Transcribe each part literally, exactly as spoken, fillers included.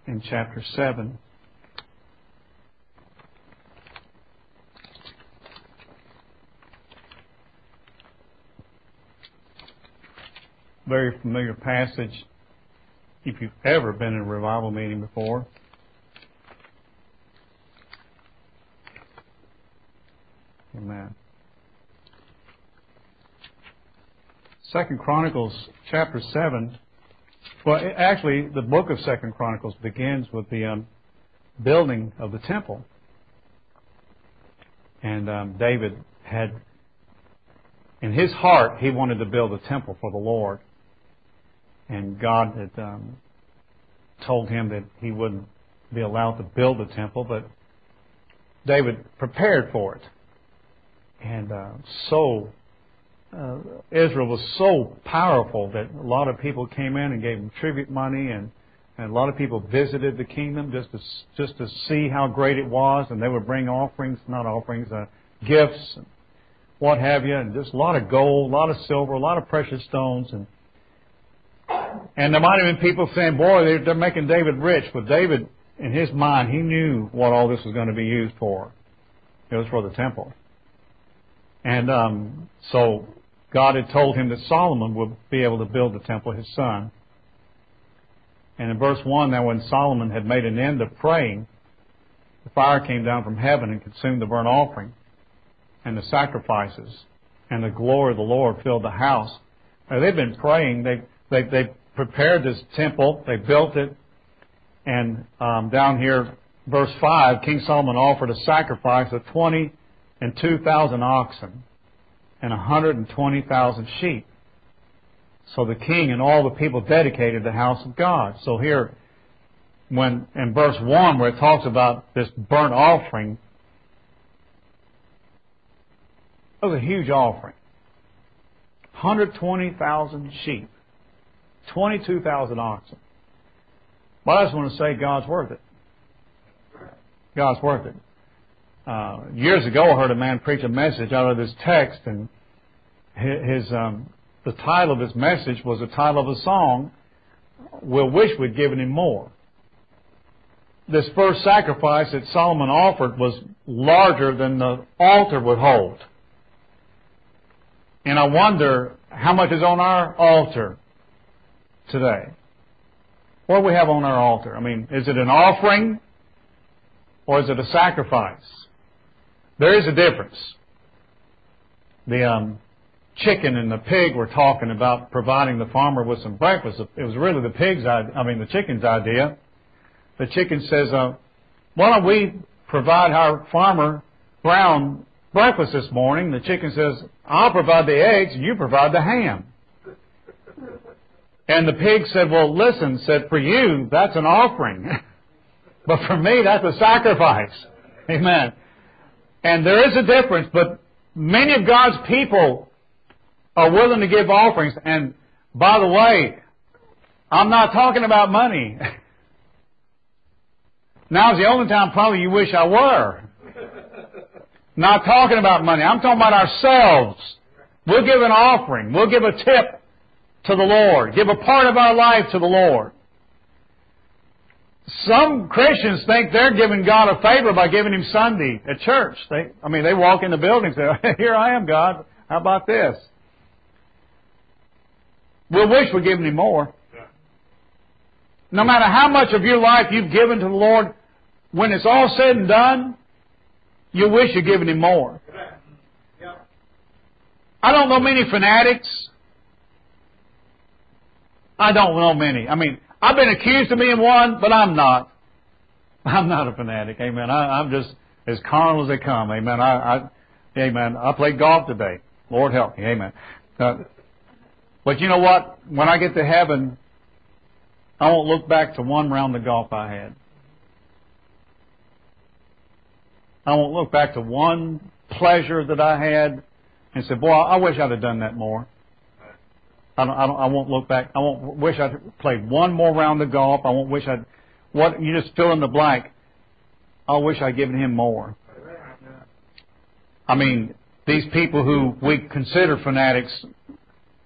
in chapter seven. Very familiar passage if you've ever been in a revival meeting before. Amen. Second Chronicles chapter seven. Well, actually, the book of Second Chronicles begins with the um, building of the temple. And um, David had, in his heart, he wanted to build a temple for the Lord. And God had um, told him that he wouldn't be allowed to build a temple, but David prepared for it. And uh, so, uh, Israel was so powerful that a lot of people came in and gave him tribute money, and, and a lot of people visited the kingdom just to, just to see how great it was, and they would bring offerings, not offerings, uh, gifts, and what have you, and just a lot of gold, a lot of silver, a lot of precious stones, and And there might have been people saying, boy, they're, they're making David rich. But David, in his mind, he knew what all this was going to be used for. It was for the temple. And um, so God had told him that Solomon would be able to build the temple, his son. And in verse one, now when Solomon had made an end of praying, the fire came down from heaven and consumed the burnt offering and the sacrifices. And the glory of the Lord filled the house. Now, they've been praying. They they they prepared this temple. They built it. And um, down here, verse five, King Solomon offered a sacrifice of twenty and two thousand oxen and one hundred and twenty thousand sheep. So the king and all the people dedicated the house of God. So here, when in verse one, where it talks about this burnt offering, it was a huge offering. one hundred twenty thousand sheep, twenty-two thousand oxen. But I just want to say God's worth it. God's worth it. Uh, years ago, I heard a man preach a message out of this text, and his um, the title of his message was the title of a song. We'll wish we'd given him more. This first sacrifice that Solomon offered was larger than the altar would hold. And I wonder how much is on our altar today. What do we have on our altar? I mean, is it an offering or is it a sacrifice? There is a difference. The um, chicken and the pig were talking about providing the farmer with some breakfast. It was really the pig's, I mean, the chicken's idea. The chicken says, uh, why don't we provide our farmer Brown breakfast this morning? The chicken says, I'll provide the eggs and you provide the ham. And the pig said, well, listen, said, for you, that's an offering. But for me, that's a sacrifice. Amen. And there is a difference, but many of God's people are willing to give offerings. And by the way, I'm not talking about money. Now's the only time probably you wish I were. Not talking about money. I'm talking about ourselves. We'll give an offering. We'll give a tip to the Lord. Give a part of our life to the Lord. Some Christians think they're giving God a favor by giving Him Sunday at church. They, I mean, they walk in the building and say, here I am, God. How about this? We'll wish we're giving Him more. No matter how much of your life you've given to the Lord, when it's all said and done, you wish you're giving Him more. I don't know many fanatics. I don't know many. I mean, I've been accused of being one, but I'm not. I'm not a fanatic. Amen. I, I'm just as carnal as they come. Amen. I, I, amen. I played golf today. Lord help me. Amen. Uh, but you know what? When I get to heaven, I won't look back to one round of golf I had. I won't look back to one pleasure that I had and say, boy, I wish I'd have done that more. I don't, I don't, I won't look back. I won't wish I'd played one more round of golf. I won't wish I'd, what, you just fill in the blank. I wish I'd given him more. I mean, these people who we consider fanatics,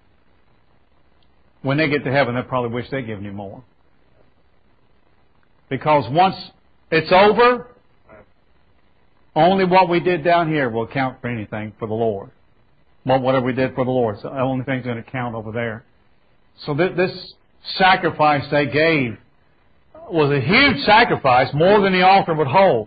when they get to heaven, they'll probably wish they'd given him more. Because once it's over, only what we did down here will count for anything for the Lord. Whatever we did for the Lord. So the only thing's going to count over there. So th- this sacrifice they gave was a huge sacrifice, more than the altar would hold.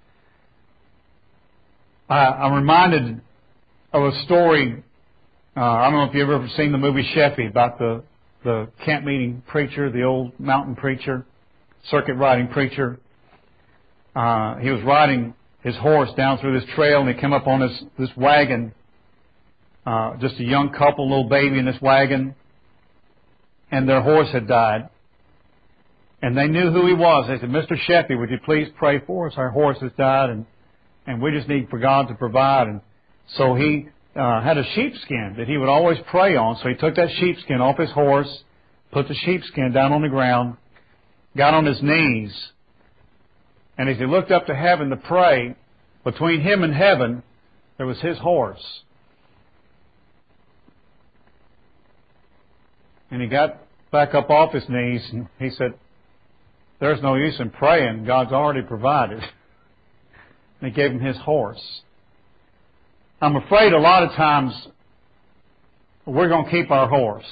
Uh, I'm reminded of a story. Uh, I don't know if you've ever seen the movie Sheffey about the, the camp meeting preacher, the old mountain preacher, circuit riding preacher. Uh, he was riding his horse down through this trail, and he came up on this, this wagon, uh, just a young couple, little baby in this wagon, and their horse had died. And they knew who he was. They said, Mister Sheffey, would you please pray for us? Our horse has died, and, and we just need for God to provide. And so he uh, had a sheepskin that he would always pray on. So he took that sheepskin off his horse, put the sheepskin down on the ground, got on his knees, and as he looked up to heaven to pray, between him and heaven, there was his horse. And he got back up off his knees, and he said, there's no use in praying. God's already provided. And he gave him his horse. I'm afraid a lot of times we're going to keep our horse.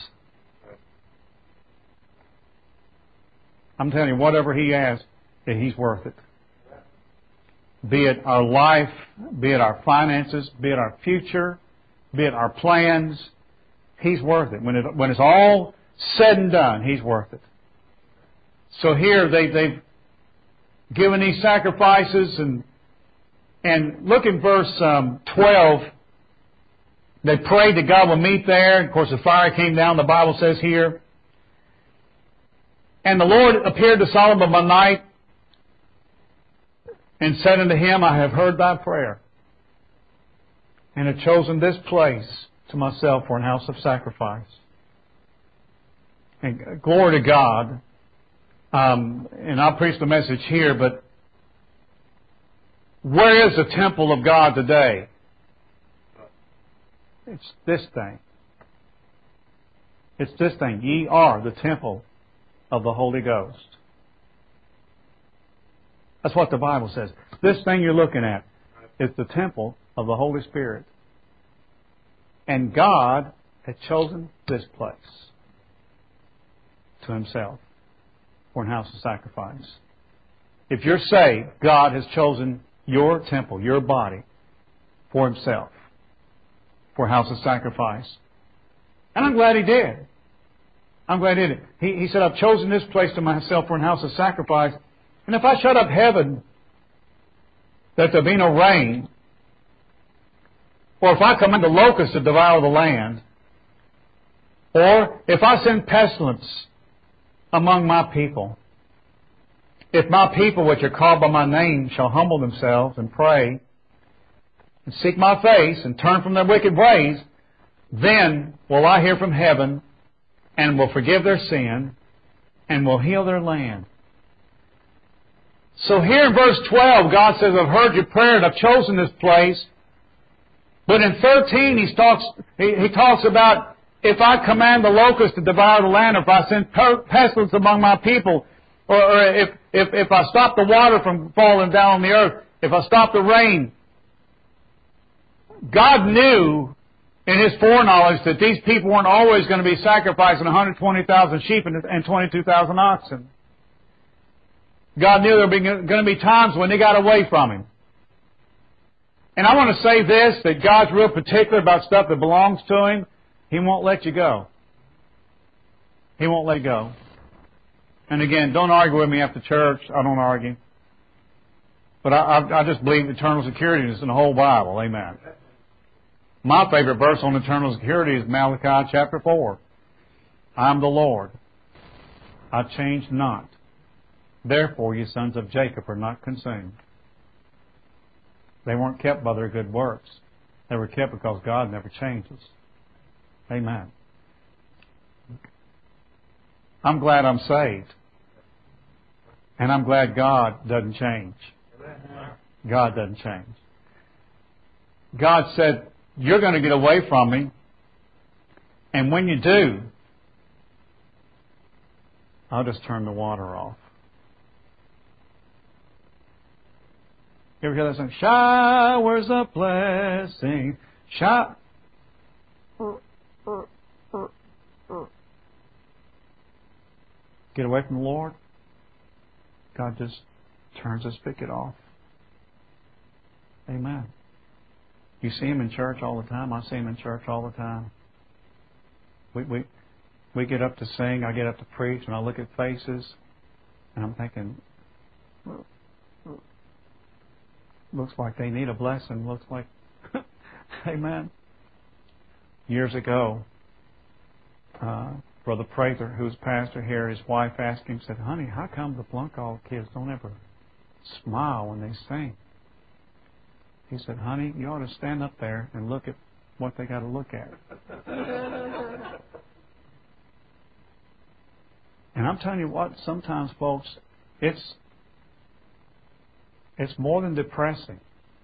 I'm telling you, whatever he asks, he's worth it. Be it our life, be it our finances, be it our future, be it our plans, he's worth it. When it, when it's all said and done, he's worth it. So here they, they've given these sacrifices, and and look in verse um, twelve. They prayed that God would meet there. Of course, the fire came down, the Bible says here. And the Lord appeared to Solomon by night and said unto him, I have heard thy prayer, and have chosen this place to myself for an house of sacrifice. And glory to God. Um, and I'll preach the message here, but where is the temple of God today? It's this thing. It's this thing. Ye are the temple of the Holy Ghost. That's what the Bible says. This thing you're looking at is the temple of the Holy Spirit. And God had chosen this place to Himself for an house of sacrifice. If you're saved, God has chosen your temple, your body, for Himself, for a house of sacrifice. And I'm glad He did. I'm glad He did it. He, he said, I've chosen this place to myself for a house of sacrifice. And if I shut up heaven, that there be no rain, or if I command the locusts to devour the land, or if I send pestilence among my people, if my people which are called by my name shall humble themselves and pray and seek my face and turn from their wicked ways, then will I hear from heaven and will forgive their sin and will heal their land. So here in verse twelve, God says, I've heard your prayer and I've chosen this place. But in thirteen, he talks, he, he talks about, if I command the locusts to devour the land, or if I send pestilence among my people, or, or if, if, if I stop the water from falling down on the earth, if I stop the rain. God knew in His foreknowledge that these people weren't always going to be sacrificing one hundred twenty thousand sheep and twenty-two thousand oxen. God knew there were going to be times when they got away from Him. And I want to say this, that God's real particular about stuff that belongs to Him. He won't let you go. He won't let you go. And again, don't argue with me after church. I don't argue. But I, I, I just believe eternal security is in the whole Bible. Amen. My favorite verse on eternal security is Malachi chapter four. I am the Lord. I change not. Therefore, ye sons of Jacob are not consumed. They weren't kept by their good works. They were kept because God never changes. Amen. I'm glad I'm saved. And I'm glad God doesn't change. God doesn't change. God said, you're going to get away from me. And when you do, I'll just turn the water off. You ever hear that song? Showers of blessing. Shower. Get away from the Lord. God just turns the spigot off. Amen. You see Him in church all the time. I see Him in church all the time. We we we get up to sing. I get up to preach, and I look at faces, and I'm thinking, looks like they need a blessing. Looks like, amen. Years ago, uh, Brother Prather, who's pastor here, his wife asked him, said, "Honey, how come the Blunkall kids don't ever smile when they sing?" He said, "Honey, you ought to stand up there and look at what they got to look at." And I'm telling you what, sometimes, folks, it's it's more than depressing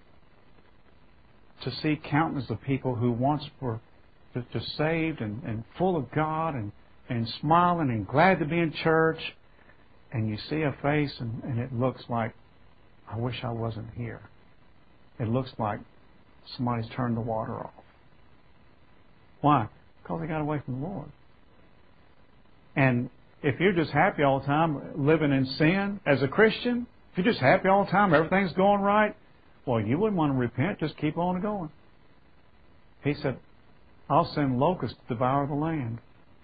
to see countless of people who once were just, just saved and, and full of God and, and smiling and glad to be in church, and you see a face and, and it looks like, I wish I wasn't here. It looks like somebody's turned the water off. Why? Because they got away from the Lord. And if you're just happy all the time, living in sin as a Christian, if you're just happy all the time, everything's going right, well, you wouldn't want to repent. Just keep on going. He said, I'll send locusts to devour the land.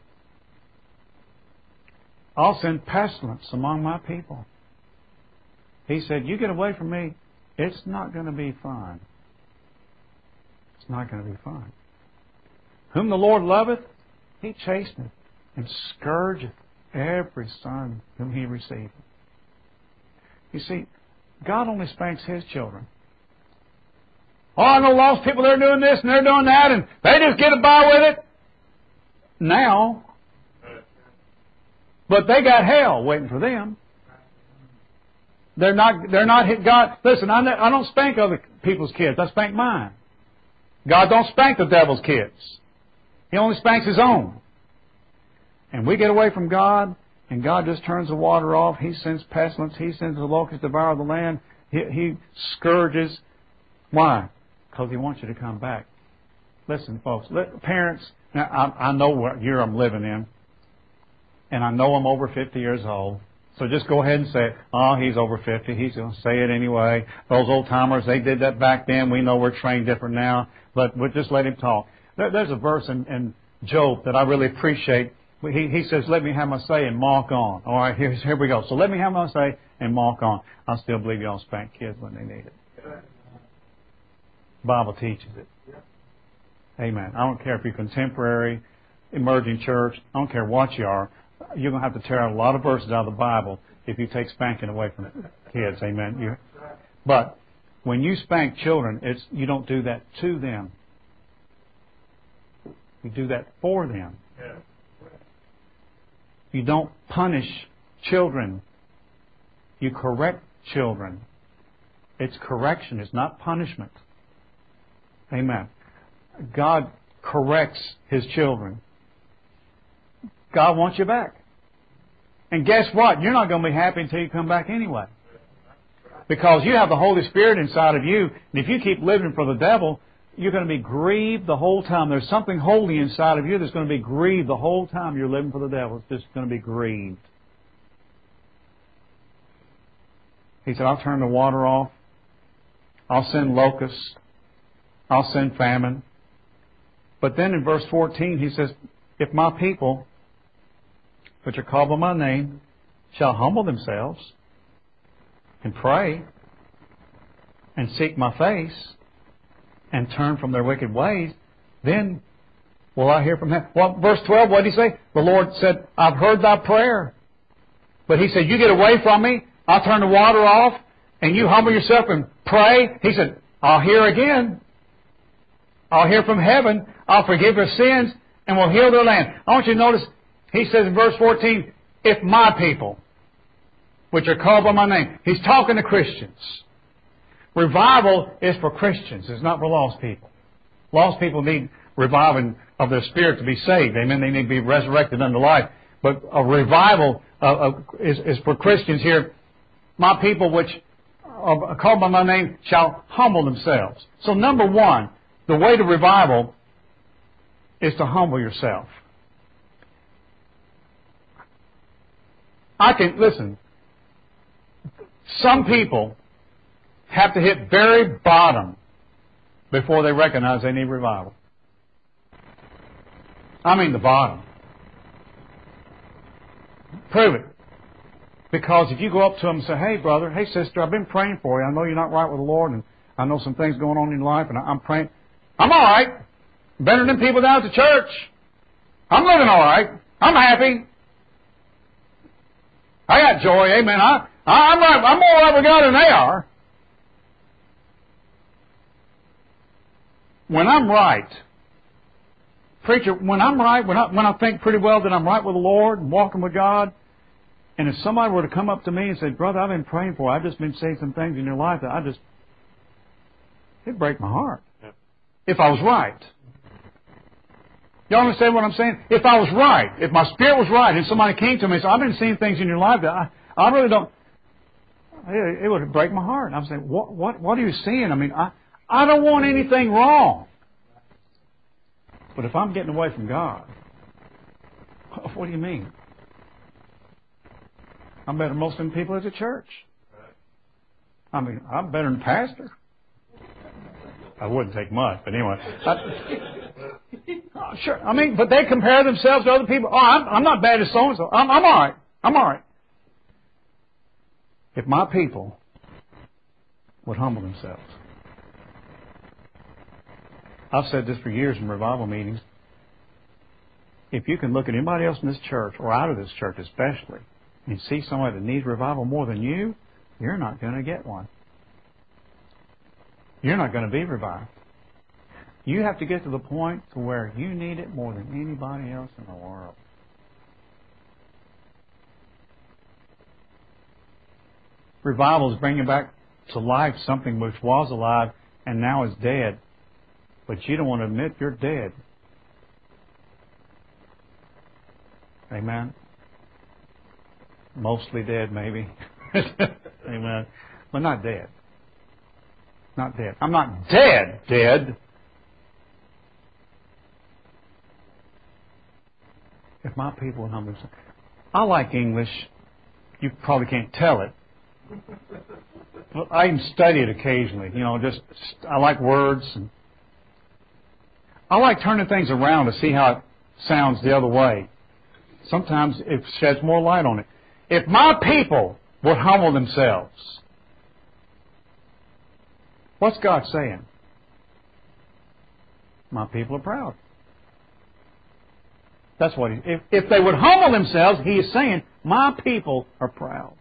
I'll send pestilence among my people. He said, you get away from me, it's not going to be fun. It's not going to be fun. Whom the Lord loveth, He chasteneth, and scourgeth every son whom He receiveth. You see, God only spanks His children. Oh, I know lost people, they're doing this and they're doing that, and they just get by with it now. But they got hell waiting for them. They're not, they're not hit God. Listen, I, I don't spank other people's kids. I spank mine. God don't spank the devil's kids. He only spanks His own. And we get away from God, and God just turns the water off. He sends pestilence. He sends the locusts to devour the land. He, he scourges. Why? Because He wants you to come back. Listen, folks, let, parents, now I, I know what year I'm living in, and I know I'm over fifty years old. So just go ahead and say, oh, he's over fifty. He's going to say it anyway. Those old-timers, they did that back then. We know we're trained different now. But we'll just let him talk. There, there's a verse in, in Job that I really appreciate. He, he says, let me have my say and walk on. All right, here's, here we go. So let me have my say and walk on. I still believe y'all spank kids when they need it. The Bible teaches it. Amen. I don't care if you're contemporary, emerging church. I don't care what you are. You're going to have to tear out a lot of verses out of the Bible if you take spanking away from kids. Amen. You, but when you spank children, it's you don't do that to them. You do that for them. You don't punish children. You correct children. It's correction. It's not punishment. Amen. God corrects His children. God wants you back. And guess what? You're not going to be happy until you come back anyway. Because you have the Holy Spirit inside of you. And if you keep living for the devil, you're going to be grieved the whole time. There's something holy inside of you that's going to be grieved the whole time you're living for the devil. It's just going to be grieved. He said, I'll turn the water off. I'll send locusts. I'll send famine. But then in verse fourteen, He says, if my people, which are called by my name, shall humble themselves and pray and seek my face and turn from their wicked ways, then will I hear from heaven. Well, verse twelve, what did He say? The Lord said, I've heard thy prayer. But He said, you get away from me, I'll turn the water off, and you humble yourself and pray. He said, I'll hear again. I'll hear from heaven. I'll forgive their sins and will heal their land. I want you to notice, He says in verse fourteen, if my people, which are called by my name. He's talking to Christians. Revival is for Christians. It's not for lost people. Lost people need reviving of their spirit to be saved. Amen. They need to be resurrected unto life. But a revival uh, uh, is, is for Christians here. My people which are called by my name shall humble themselves. So number one, the way to revival is to humble yourself. I can, listen, some people have to hit very bottom before they recognize they need revival. I mean the bottom. Prove it. Because if you go up to them and say, hey, brother, hey, sister, I've been praying for you. I know you're not right with the Lord, and I know some things going on in your life, and I'm praying. I'm all right. Better than people down at the church. I'm living all right. I'm happy. I got joy. Amen. I, I'm, right. I'm more right with God than they are. When I'm right, preacher, when I'm right, when I, when I think pretty well that I'm right with the Lord and walking with God, and if somebody were to come up to me and say, brother, I've been praying for you. I've just been seeing some things in your life that I just, it'd break my heart. Yep. If I was right. You understand what I'm saying? If I was right, if my spirit was right, and somebody came to me and said, I've been seeing things in your life that I, I really don't, it, it would break my heart. I'm saying, what, what, what are you seeing? I mean, I, I don't want anything wrong. But if I'm getting away from God, what do you mean? I'm better than most of them people at the church. I mean, I'm better than pastor. I wouldn't take much, but anyway. I, oh, sure. I mean, but they compare themselves to other people. Oh, I'm, I'm not bad as so-and-so. I'm, I'm all right. I'm all right. If my people would humble themselves. I've said this for years in revival meetings. If you can look at anybody else in this church, or out of this church especially, and see somebody that needs revival more than you, you're not going to get one. You're not going to be revived. You have to get to the point to where you need it more than anybody else in the world. Revival is bringing back to life something which was alive and now is dead. But you don't want to admit you're dead. Amen? Mostly dead, maybe. Amen. But not dead. Not dead. I'm not dead, dead. If my people would humble themselves. I like English. You probably can't tell it. But I even study it occasionally. You know, just I like words. And I like turning things around to see how it sounds the other way. Sometimes it sheds more light on it. If my people would humble themselves, what's God saying? My people are proud. That's what he, if, if they would humble themselves, he is saying, my people are proud.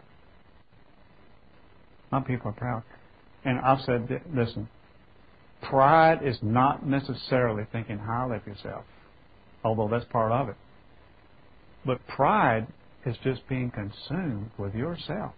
My people are proud. And I've said, listen, pride is not necessarily thinking highly of yourself, although that's part of it. But pride is just being consumed with yourself.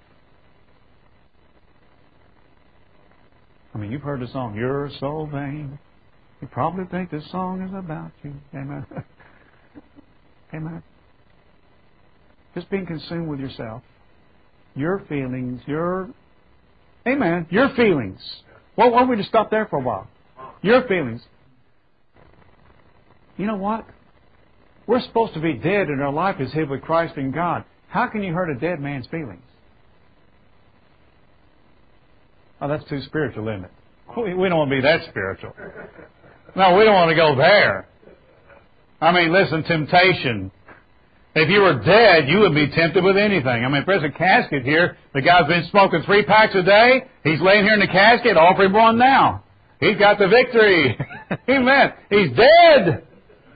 I mean, you've heard the song, You're So Vain. You probably think this song is about you. Amen. Amen. Just being consumed with yourself. Your feelings, your... Amen. Your feelings. Well, why don't we just stop there for a while? Your feelings. You know what? We're supposed to be dead and our life is hid with Christ in God. How can you hurt a dead man's feelings? Oh, that's too spiritual, isn't it? We, we don't want to be that spiritual. No, we don't want to go there. I mean, listen, temptation. If you were dead, you would be tempted with anything. I mean, if there's a casket here, the guy's been smoking three packs a day, he's laying here in the casket, offer him one now. He's got the victory. Amen. He's dead.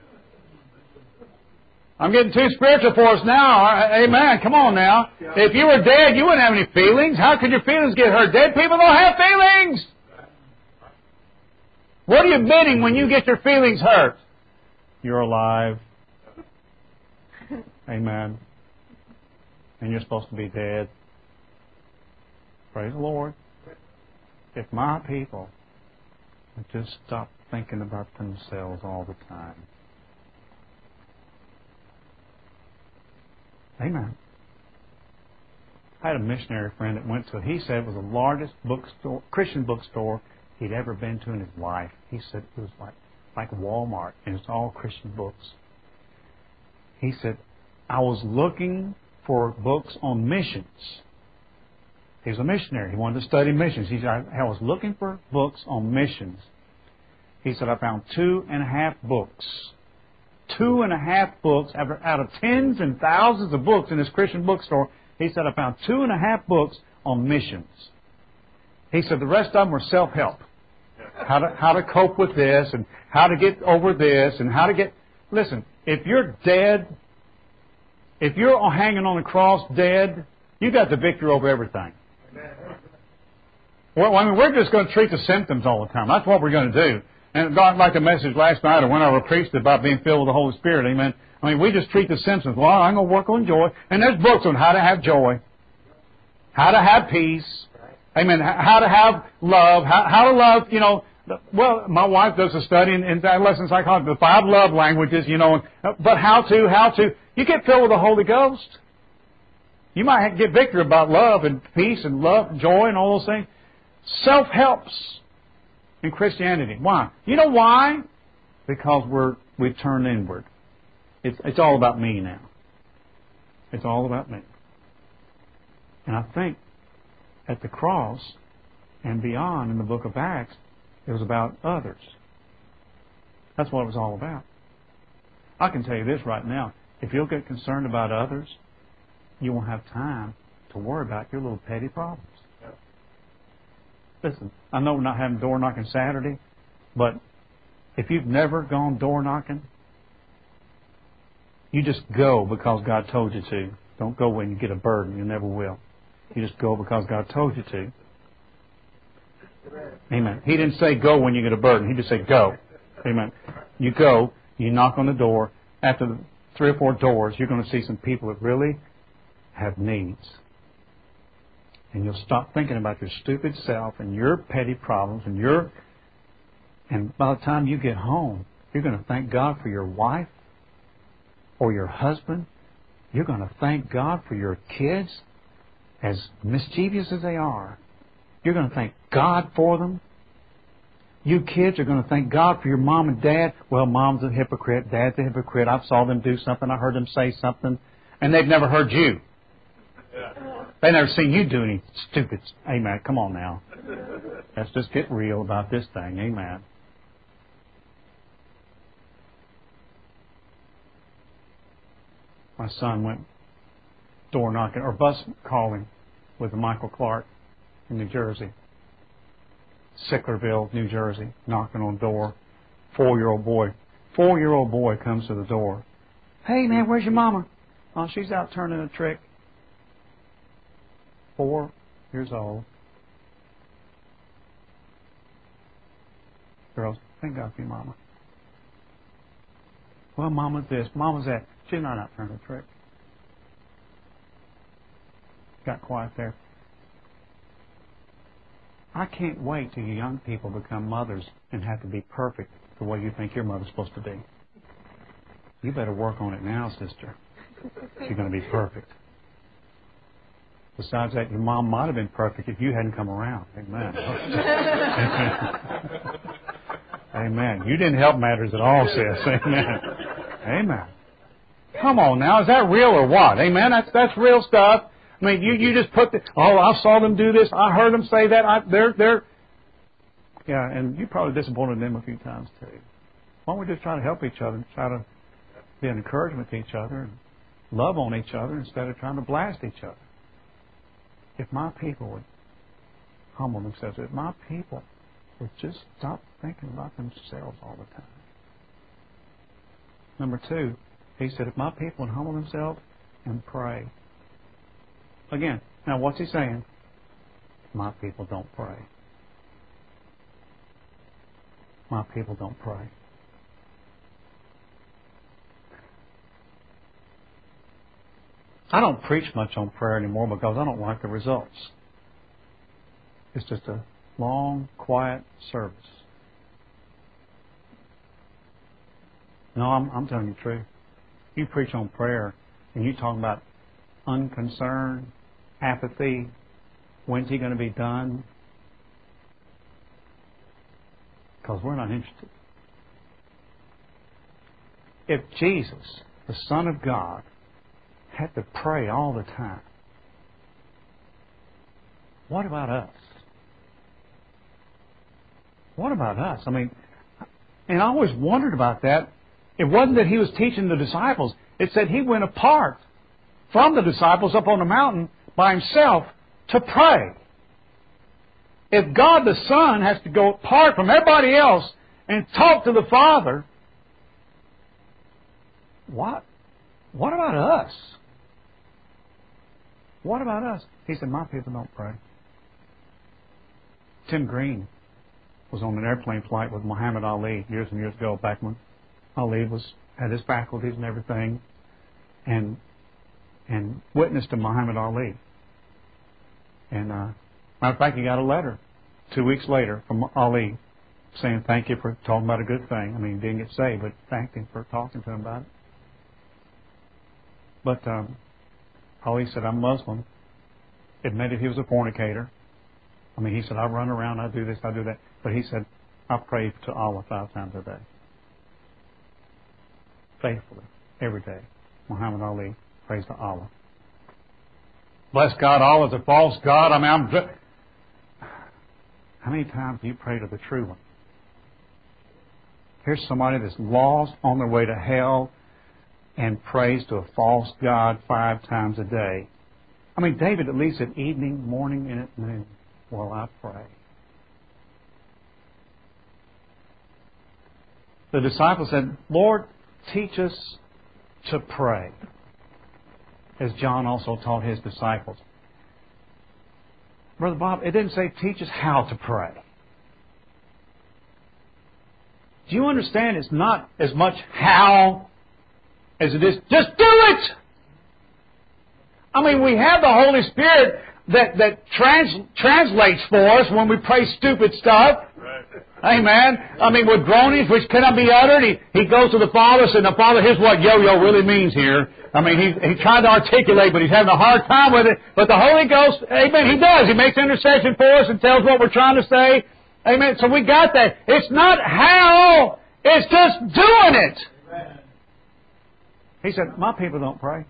I'm getting too spiritual for us now. Amen. Come on now. If you were dead, you wouldn't have any feelings. How could your feelings get hurt? Dead people don't have feelings. What are you admitting when you get your feelings hurt? You're alive. Amen. And you're supposed to be dead. Praise the Lord. If my people would just stop thinking about themselves all the time. Amen. I had a missionary friend that went to, he said it was the largest bookstore, Christian bookstore he'd ever been to in his life. He said it was like, like Walmart, and it's all Christian books. He said, I was looking for books on missions. He was a missionary. He wanted to study missions. He said, I was looking for books on missions. He said, I found two and a half books. Two and a half books out of tens and thousands of books in this Christian bookstore. He said, I found two and a half books on missions. He said, the rest of them were self-help. How to, how to cope with this and how to get over this and how to get... Listen, if you're dead, if you're hanging on the cross dead, you got the victory over everything. Well, I mean, we're just going to treat the symptoms all the time. That's what we're going to do. And God, like the message last night or whenever I preached about being filled with the Holy Spirit, amen. I mean, we just treat the symptoms. Well, I'm going to work on joy. And there's books on how to have joy, how to have peace, amen, how to have love, how, how to love, you know. Well, my wife does a study in, in adolescent psychology, the five love languages, you know. But how to, how to, you get filled with the Holy Ghost. You might get victory about love and peace and love and joy and all those things. Self-helps in Christianity. Why? You know why? Because we're we've turned inward. It's it's all about me now. It's all about me. And I think at the cross and beyond in the book of Acts, it was about others. That's what it was all about. I can tell you this right now. If you'll get concerned about others, you won't have time to worry about your little petty problems. Listen, I know we're not having door knocking Saturday, but if you've never gone door knocking, you just go because God told you to. Don't go when you get a burden. You never will. You just go because God told you to. Amen. He didn't say go when you get a burden. He just said go. Amen. You go, you knock on the door. After three or four doors, you're going to see some people that really have needs. And you'll stop thinking about your stupid self and your petty problems and your... And by the time you get home, you're going to thank God for your wife or your husband. You're going to thank God for your kids, as mischievous as they are. You're going to thank God for them. You kids are going to thank God for your mom and dad. Well, mom's a hypocrite, dad's a hypocrite. I saw them do something, I heard them say something, and they've never heard you. They've never seen you do any stupid... Amen. Come on now. Let's just get real about this thing. Amen. My son went door knocking, or bus calling, with Michael Clark in New Jersey. Sicklerville, New Jersey, knocking on the door. Four-year-old boy. Four-year-old boy comes to the door. Hey, man, where's your mama? Oh, she's out turning a trick. Four years old. Girls, thank God for your mama. Well, mama's this, mama's that. She's not out turning a trick. Got quiet there. I can't wait till you young people become mothers and have to be perfect the way you think your mother's supposed to be. You better work on it now, sister. You're going to be perfect. Besides that, your mom might have been perfect if you hadn't come around. Amen. Amen. You didn't help matters at all, sis. Amen. Amen. Come on now. Is that real or what? Amen. That's that's real stuff. I mean, you, you just put the, oh, I saw them do this. I heard them say that. I, they're, they're, yeah, and you probably disappointed them a few times too. Why don't we just try to help each other and try to be an encouragement to each other and love on each other instead of trying to blast each other? If my people would humble themselves, if my people would just stop thinking about themselves all the time. Number two, he said, if my people would humble themselves and pray. Again, now what's he saying? My people don't pray. My people don't pray. I don't preach much on prayer anymore because I don't like the results. It's just a long, quiet service. No, I'm, I'm telling you the truth. You preach on prayer and you're talking about unconcern, apathy. When's He going to be done? Because we're not interested. If Jesus, the Son of God, had to pray all the time, what about us? What about us? I mean, and I always wondered about that. It wasn't that He was teaching the disciples. It said He went apart from the disciples up on the mountain by Himself to pray. If God the Son has to go apart from everybody else and talk to the Father, what? What about us? What about us? He said, my people don't pray. Tim Green was on an airplane flight with Muhammad Ali years and years ago, back when Ali was had his faculties and everything, and and witnessed to Muhammad Ali. And uh, matter of fact, he got a letter two weeks later from Ali saying thank you for talking about a good thing. I mean, he didn't get saved, but thanked him for talking to him about it. But um, Ali said, I'm Muslim. Admitted he was a fornicator. I mean, he said, I run around, I do this, I do that. But he said, I pray to Allah five times a day. Faithfully, every day. Muhammad Ali prays to Allah. Bless God, Allah's a false God. I mean, I'm... Dr- How many times do you pray to the true one? Here's somebody that's lost on their way to hell and prays to a false God five times a day. I mean, David at least at evening, morning, and at noon, while I pray. The disciples said, Lord, teach us to pray, as John also taught his disciples. Brother Bob, it didn't say teach us how to pray. Do you understand it's not as much how as it is just do it? I mean, we have the Holy Spirit that, that trans, translates for us when we pray stupid stuff. Right. Amen. I mean, with groanings which cannot be uttered, he, he goes to the Father and says, the Father, here's what yo-yo really means here. I mean, he, he tried to articulate, but he's having a hard time with it. But the Holy Ghost, amen, He does. He makes intercession for us and tells what we're trying to say. Amen. So we got that. It's not how, it's just doing it. Amen. He said, my people don't pray.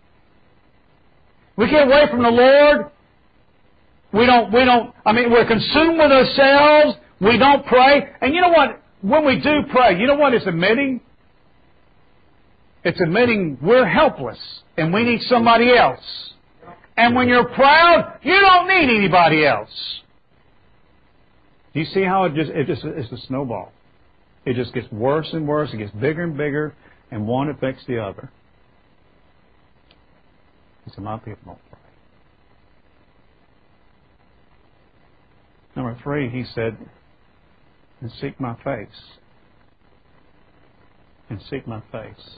We get away from the Lord. We don't, we don't, I mean, we're consumed with ourselves. We don't pray. And you know what? When we do pray, you know what it's admitting? It's admitting we're helpless and we need somebody else. And when you're proud, you don't need anybody else. Do you see how it just, it just, it's a snowball? It just gets worse and worse. It gets bigger and bigger, and one affects the other. He said, my people don't pray. Number three, he said, and seek my face. And seek my face.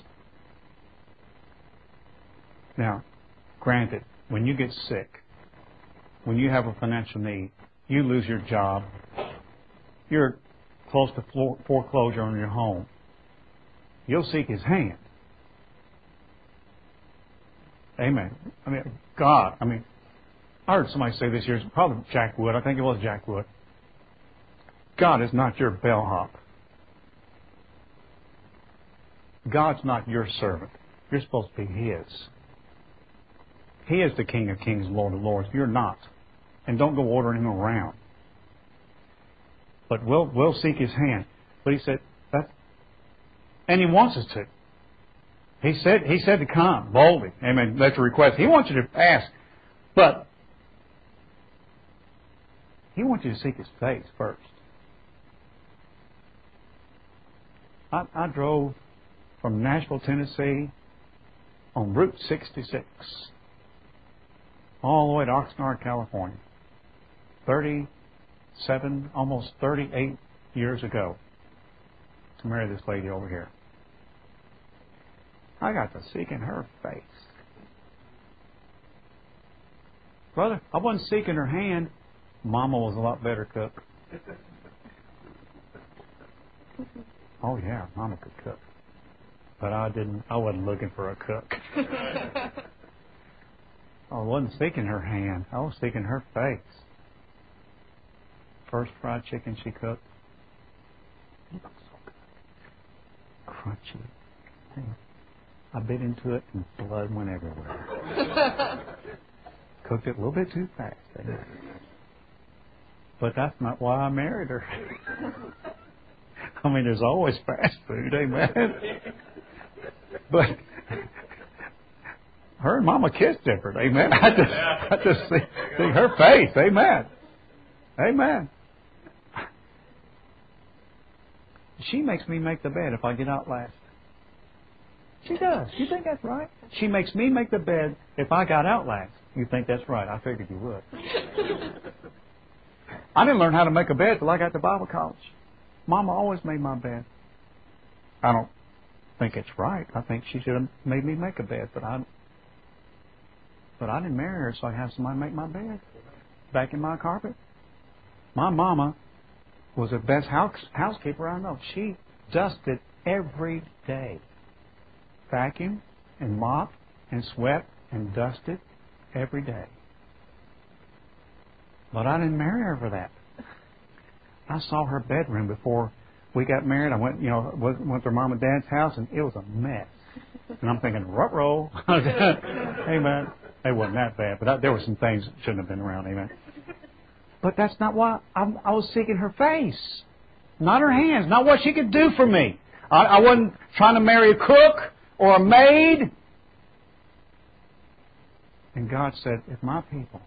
Now, granted, when you get sick, when you have a financial need, you lose your job, you're close to foreclosure on your home, you'll seek His hand. Amen. I mean, God, I mean, I heard somebody say this year, it's probably Jack Wood, I think it was Jack Wood. God is not your bellhop. God's not your servant. You're supposed to be His. He is the King of Kings, Lord of Lords. You're not. And don't go ordering Him around. But we'll, we'll seek His hand. But He said, that, and He wants us to. He said, He said to come boldly. Amen. That's a request. He wants you to ask. But He wants you to seek His face first. I, I drove from Nashville, Tennessee on Route sixty-six all the way to Oxnard, California. thirty-seven, almost thirty-eight years ago to marry this lady over here. I got to seeking her face. Brother, I wasn't seeking her hand. Mama was a lot better cook. Oh yeah, Mama could cook. But I didn't, I wasn't looking for a cook. I wasn't seeking her hand. I was seeking her face. First fried chicken she cooked. It looked so good. Crunchy. I bit into it and blood went everywhere. Cooked it a little bit too fast. But that's not why I married her. I mean, there's always fast food, amen? But her and Mama kissed different, amen? I just, I just see, see her face, amen? Amen. She makes me make the bed if I get out last. She does. You think that's right? She makes me make the bed if I got out last. You think that's right? I figured you would. I didn't learn how to make a bed till I got to Bible college. Mama always made my bed. I don't think it's right. I think she should have made me make a bed, but I, but I didn't marry her so I have somebody make my bed. Back in my carpet. My mama was the best house, housekeeper I know. She dusted every day. Vacuumed and mopped and swept and dusted every day. But I didn't marry her for that. I saw her bedroom before we got married. I went, you know, went to her mom and dad's house, and it was a mess. And I'm thinking, ruh-roh. Amen. It wasn't that bad, but I, there were some things that shouldn't have been around. Amen. But that's not why I'm, I was seeking her face, not her hands, not what she could do for me. I, I wasn't trying to marry a cook or a maid. And God said, if my people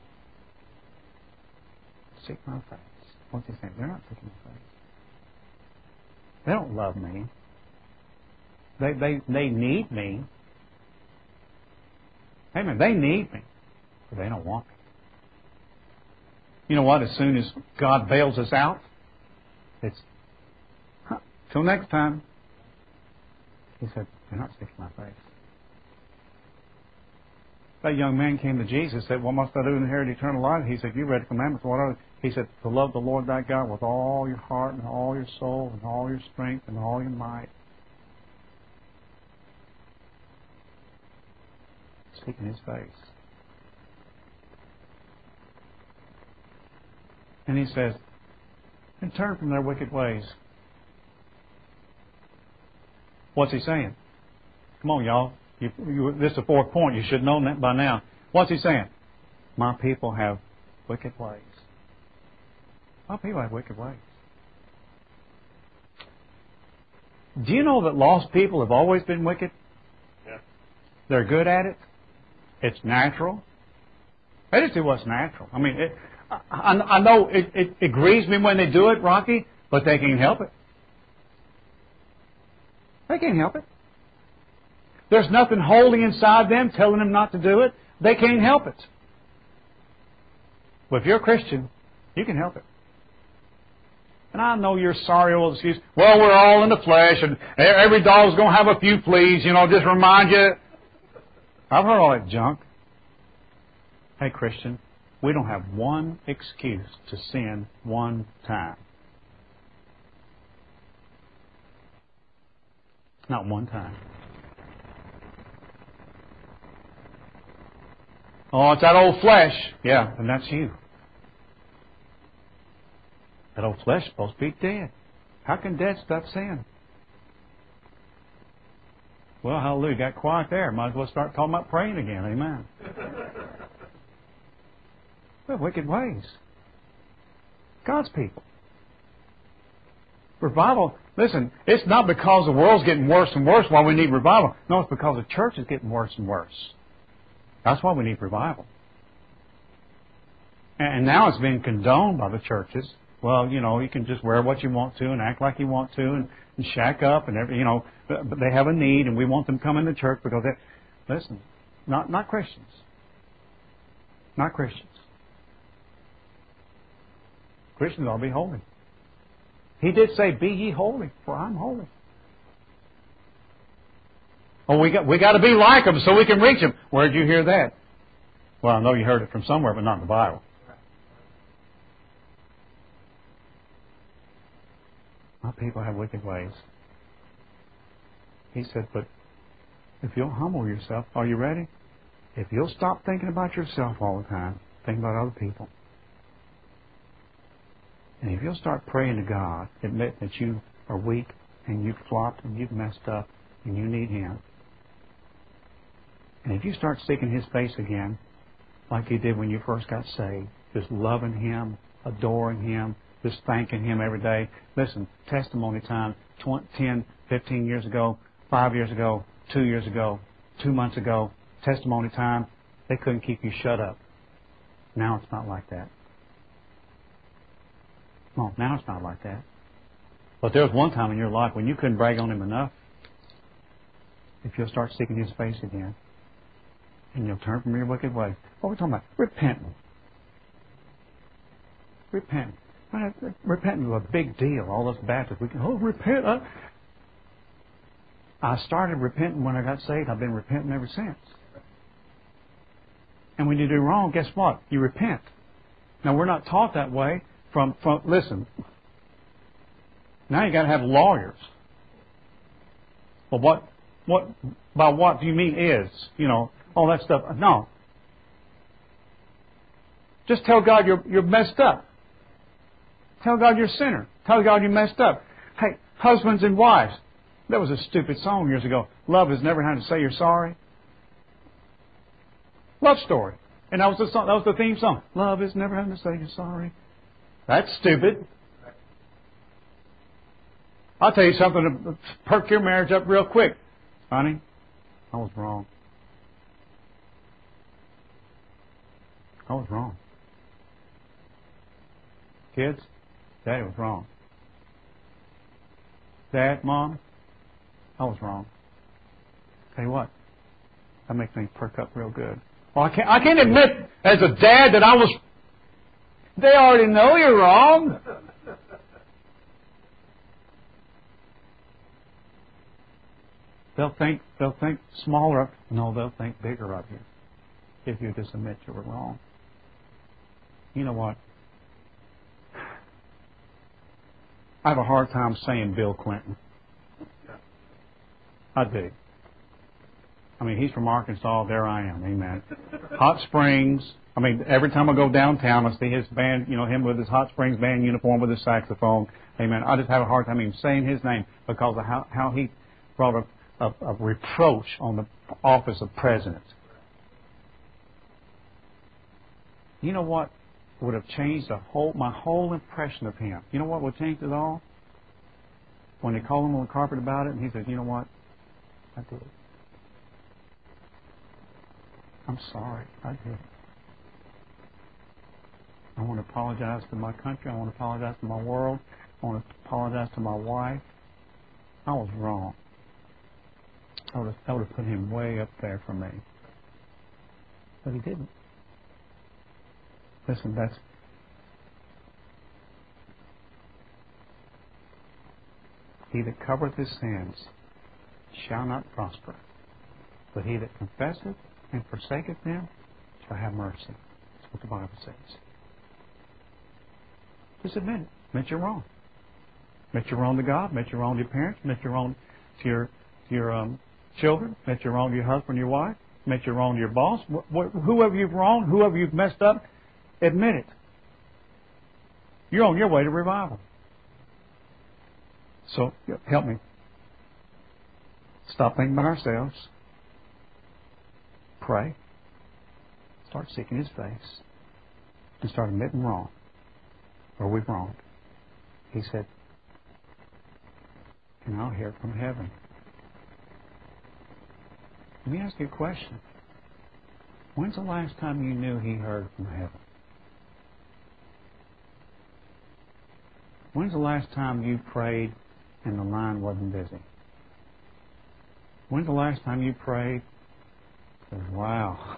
seek my face, what's He saying? They're not seeking my face. They don't love me. They they they need me. Amen. They need me, but they don't want me. You know what? As soon as God bails us out, it's, huh, till next time. He said, they're not seeking my face. That young man came to Jesus and said, what must I do to inherit eternal life? He said, you read the commandments. What are they? He said, to love the Lord thy God with all your heart and all your soul and all your strength and all your might. Seeking His face. And He says, and turn from their wicked ways. What's He saying? Come on, y'all. You, you, this is the fourth point. You should know that by now. What's He saying? My people have wicked ways. My people have wicked ways. Do you know that lost people have always been wicked? Yeah. They're good at it. It's natural. They just do what's natural. I mean, it, I, I know it, it, it grieves me when they do it, Rocky, but they can't help it. They can't help it. There's nothing holding inside them telling them not to do it. They can't help it. But if you're a Christian, you can help it. And I know your sorry old excuse, well, we're all in the flesh, and every dog's going to have a few fleas, you know, just remind you. I've heard all that junk. Hey, Christian, we don't have one excuse to sin one time. Not one time. Oh, it's that old flesh. Yeah, and that's you. That old flesh is supposed to be dead. How can dead stuff sin? Well, hallelujah, got quiet there. Might as well start talking about praying again. Amen. Well, wicked ways. God's people. Revival, listen, it's not because the world's getting worse and worse why we need revival. No, it's because the church is getting worse and worse. That's why we need revival. And now it's been condoned by the churches. Well, you know, you can just wear what you want to and act like you want to and, and shack up and every, you know, but they have a need and we want them coming to church because they, listen, not not Christians. Not Christians. Christians ought to be holy. He did say, "Be ye holy, for I'm holy." Oh, we got we got to be like them so we can reach them. Where did you hear that? Well, I know you heard it from somewhere, but not in the Bible. My people have wicked ways. He said, but if you'll humble yourself, are you ready? If you'll stop thinking about yourself all the time, think about other people. And if you'll start praying to God, admit that you are weak and you've flopped and you've messed up and you need Him. And if you start seeking His face again, like you did when you first got saved, just loving Him, adoring Him, just thanking Him every day. Listen, testimony time ten, fifteen years ago, five years ago, two years ago, two months ago, testimony time, they couldn't keep you shut up. Now it's not like that. No, now it's not like that. But there was one time in your life when you couldn't brag on Him enough. If you'll start seeking His face again, and you'll turn from your wicked ways. What are we talking about? Repenting. Repenting. Repenting is a big deal. All us Baptists, we can, oh, repent. I, I started repenting when I got saved. I've been repenting ever since. And when you do wrong, guess what? You repent. Now, we're not taught that way from, from listen, now you got to have lawyers. Well, what, what, by what do you mean is? You know, all that stuff. No. Just tell God you're, you're messed up. Tell God you're a sinner. Tell God you messed up. Hey, husbands and wives. That was a stupid song years ago. Love is never having to say you're sorry. Love story. And that was the song, that was the theme song. Love is never having to say you're sorry. That's stupid. I'll tell you something to perk your marriage up real quick. Honey, I was wrong. I was wrong. Kids, Daddy was wrong. Dad, Mom, I was wrong. Tell you what, that makes me perk up real good. Well, I can't, I can't admit as a dad that I was... They already know you're wrong. They'll think they'll think smaller of no, they'll think bigger of you if you just admit you were wrong. You know what? I have a hard time saying Bill Clinton. I do. I mean, he's from Arkansas. There I am. Amen. Hot Springs. I mean, every time I go downtown, I see his band, you know, him with his Hot Springs band uniform with his saxophone. Amen. I just have a hard time even saying his name because of how, how he brought a, a, a reproach on the office of president. You know what would have changed the whole, my whole impression of him? You know what would change it all? When they called him on the carpet about it, and he said, you know what? I did it. I'm sorry. I did it. I want to apologize to my country. I want to apologize to my world. I want to apologize to my wife. I was wrong. I would have, that would have put him way up there for me. But he didn't. Listen, that's... He that covereth his sins shall not prosper, but he that confesseth and forsaketh them shall have mercy. That's what the Bible says. Just admit it. Admit you're wrong. Admit you're wrong to God. Admit you're wrong to your parents. Admit you're wrong to your, to your um, children. Admit you're wrong to your husband, your wife. Admit you're wrong to your boss. Wh- wh- whoever you've wronged, whoever you've messed up, admit it. You're on your way to revival. So, help me. Stop thinking about ourselves. Pray. Start seeking His face. And start admitting wrong. Where we've wronged. He said, and I'll hear from heaven. Let me ask you a question. When's the last time you knew He heard from heaven? When's the last time you prayed and the line wasn't busy? When's the last time you prayed? Said, wow.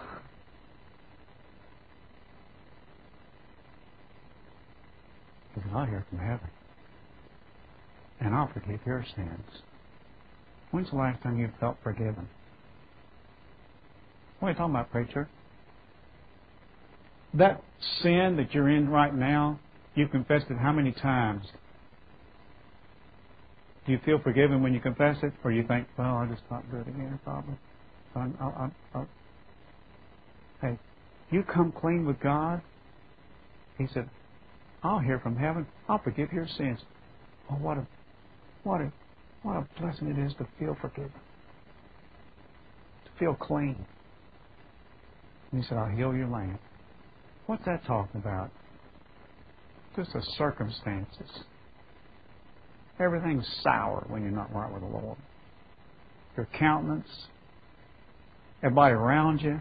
He said, I'll hear from heaven. And I'll forgive your sins. When's the last time you felt forgiven? What are you talking about, preacher? That sin that you're in right now, you've confessed it how many times? Do you feel forgiven when you confess it? Or you think, well, I just not do it again, probably. So I'm, I'll, I'll, I'll. Hey, you come clean with God? He said, I'll hear from heaven. I'll forgive your sins. Oh, what a, what a, what a blessing it is to feel forgiven. To feel clean. And he said, I'll heal your land. What's that talking about? Just the circumstances. Everything's sour when you're not right with the Lord. Your countenance, everybody around you.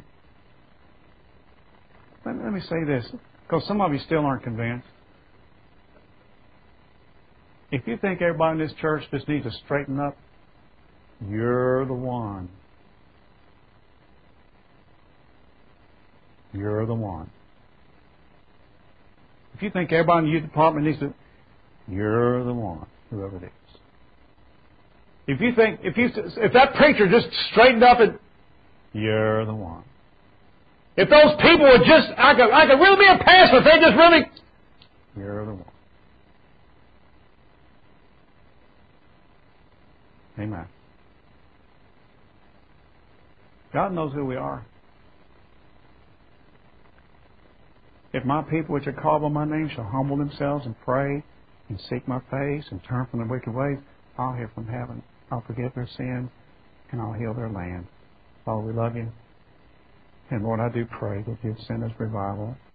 Let, let me say this, because some of you still aren't convinced. If you think everybody in this church just needs to straighten up, you're the one. You're the one. If you think everybody in the youth department needs to, you're the one, whoever it is. If you think, if you, if that preacher just straightened up, and you're the one. If those people would just, I could, I could really be a pastor if they just really, you're the one. Amen. God knows who we are. If my people which are called by my name shall humble themselves and pray and seek my face and turn from their wicked ways, I'll hear from heaven. I'll forgive their sin and I'll heal their land. Father, we love you. And Lord, I do pray that you'd send us revival